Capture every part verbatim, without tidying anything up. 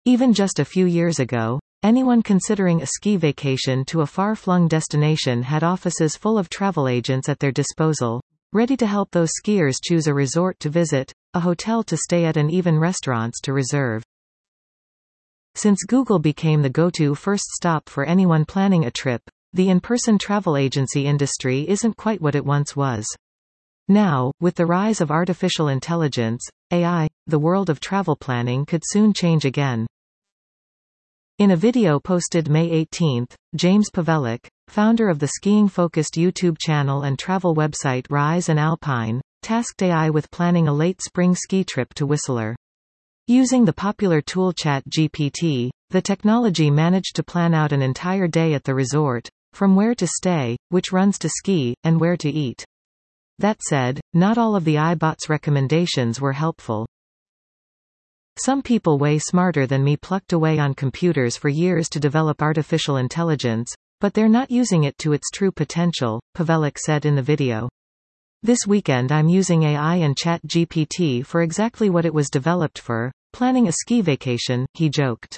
Even just a few years ago, anyone considering a ski vacation to a far-flung destination had offices full of travel agents at their disposal, ready to help those skiers choose a resort to visit, a hotel to stay at, and even restaurants to reserve. Since Google became the go-to first stop for anyone planning a trip, the in-person travel agency industry isn't quite what it once was. Now, with the rise of artificial intelligence, A I, the world of travel planning could soon change again. In a video posted May eighteenth, James Pawelek, founder of the skiing-focused YouTube channel and travel website Rise and Alpine, tasked A I with planning a late spring ski trip to Whistler. Using the popular tool ChatGPT, the technology managed to plan out an entire day at the resort, from where to stay, which runs to ski, and where to eat. That said, not all of the iBot's recommendations were helpful. Some people way smarter than me plucked away on computers for years to develop artificial intelligence, but they're not using it to its true potential, Pawelek said in the video. This weekend I'm using A I and ChatGPT for exactly what it was developed for, planning a ski vacation, he joked.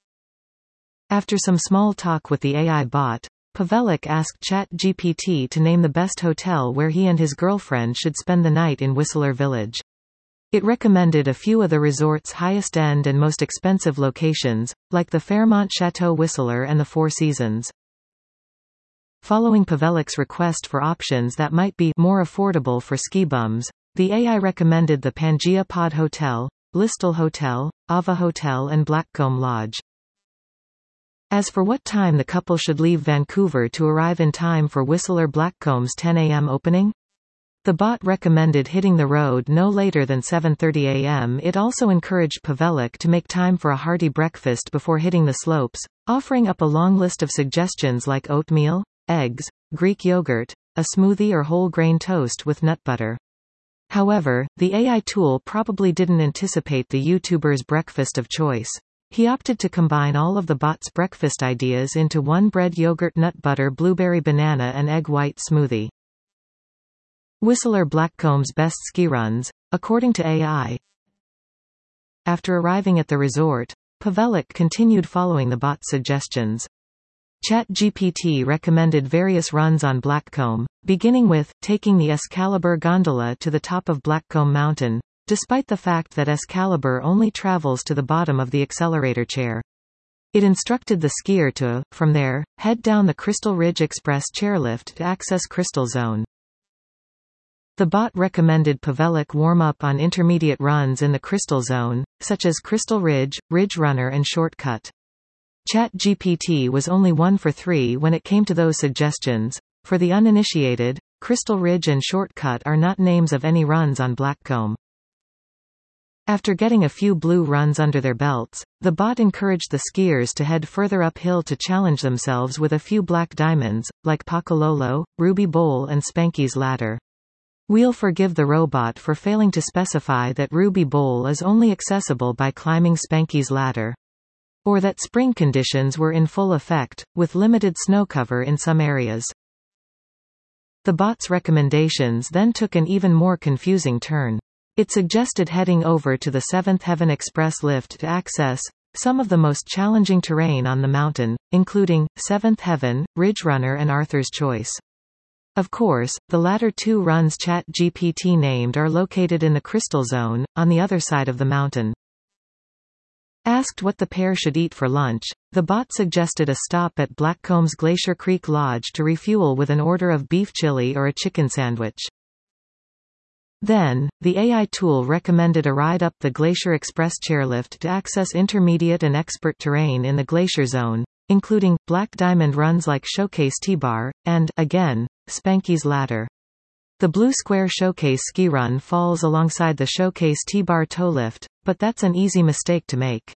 After some small talk with the A I bot, Pawelek asked ChatGPT to name the best hotel where he and his girlfriend should spend the night in Whistler Village. It recommended a few of the resort's highest-end and most expensive locations, like the Fairmont Chateau Whistler and the Four Seasons. Following Pawelek's request for options that might be more affordable for ski bums, the A I recommended the Pangea Pod Hotel, Listowel Hotel, Ava Hotel and Blackcomb Lodge. As for what time the couple should leave Vancouver to arrive in time for Whistler Blackcomb's ten a m opening, the bot recommended hitting the road no later than seven thirty a m It also encouraged Pawelek to make time for a hearty breakfast before hitting the slopes, offering up a long list of suggestions like oatmeal, eggs, Greek yogurt, a smoothie or whole grain toast with nut butter. However, the A I tool probably didn't anticipate the YouTuber's breakfast of choice. He opted to combine all of the bot's breakfast ideas into one bread yogurt nut butter blueberry banana and egg white smoothie. Whistler Blackcomb's best ski runs, according to A I. After arriving at the resort, Pawelek continued following the bot's suggestions. ChatGPT recommended various runs on Blackcomb, beginning with taking the Excalibur gondola to the top of Blackcomb Mountain, despite the fact that Excalibur only travels to the bottom of the accelerator chair. It instructed the skier to, from there, head down the Crystal Ridge Express chairlift to access Crystal Zone. The bot recommended Pawelek warm up on intermediate runs in the Crystal Zone, such as Crystal Ridge, Ridge Runner and Shortcut. ChatGPT was only one for three when it came to those suggestions. For the uninitiated, Crystal Ridge and Shortcut are not names of any runs on Blackcomb. After getting a few blue runs under their belts, the bot encouraged the skiers to head further uphill to challenge themselves with a few black diamonds, like Pakololo, Ruby Bowl and Spanky's Ladder. We'll forgive the robot for failing to specify that Ruby Bowl is only accessible by climbing Spanky's Ladder. Or that spring conditions were in full effect, with limited snow cover in some areas. The bot's recommendations then took an even more confusing turn. It suggested heading over to the Seventh Heaven Express lift to access some of the most challenging terrain on the mountain, including Seventh Heaven, Ridge Runner and Arthur's Choice. Of course, the latter two runs ChatGPT named are located in the Crystal Zone, on the other side of the mountain. Asked what the pair should eat for lunch, the bot suggested a stop at Blackcomb's Glacier Creek Lodge to refuel with an order of beef chili or a chicken sandwich. Then, the A I tool recommended a ride up the Glacier Express chairlift to access intermediate and expert terrain in the Glacier Zone, including Black Diamond runs like Showcase T-Bar, and, again, Spanky's Ladder. The Blue Square Showcase ski run falls alongside the Showcase T-Bar toe lift, but that's an easy mistake to make.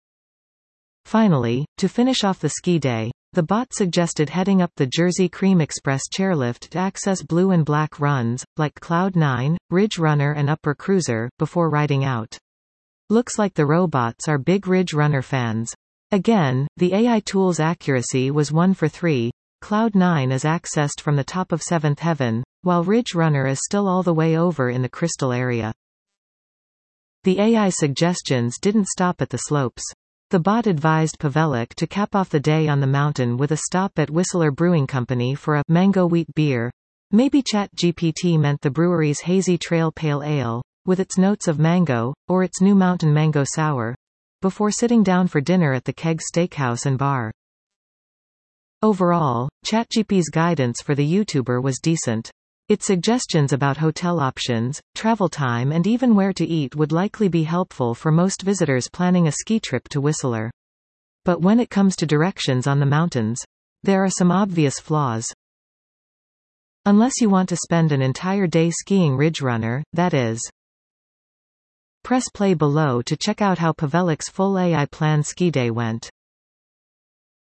Finally, to finish off the ski day, the bot suggested heading up the Jersey Cream Express chairlift to access blue and black runs, like Cloud nine, Ridge Runner and Upper Cruiser, before riding out. Looks like the robots are big Ridge Runner fans. Again, the A I tool's accuracy was one for three. Cloud nine is accessed from the top of Seventh Heaven, while Ridge Runner is still all the way over in the Crystal area. The A I suggestions didn't stop at the slopes. The bot advised Pavelich to cap off the day on the mountain with a stop at Whistler Brewing Company for a mango wheat beer. Maybe ChatGPT meant the brewery's Hazy Trail Pale Ale, with its notes of mango, or its new Mountain Mango Sour, before sitting down for dinner at the Keg Steakhouse and Bar. Overall, ChatGPT's guidance for the YouTuber was decent. Its suggestions about hotel options, travel time and even where to eat would likely be helpful for most visitors planning a ski trip to Whistler. But when it comes to directions on the mountains, there are some obvious flaws. Unless you want to spend an entire day skiing Ridge Runner, that is. Press play below to check out how Pavelich's full A I plan ski day went.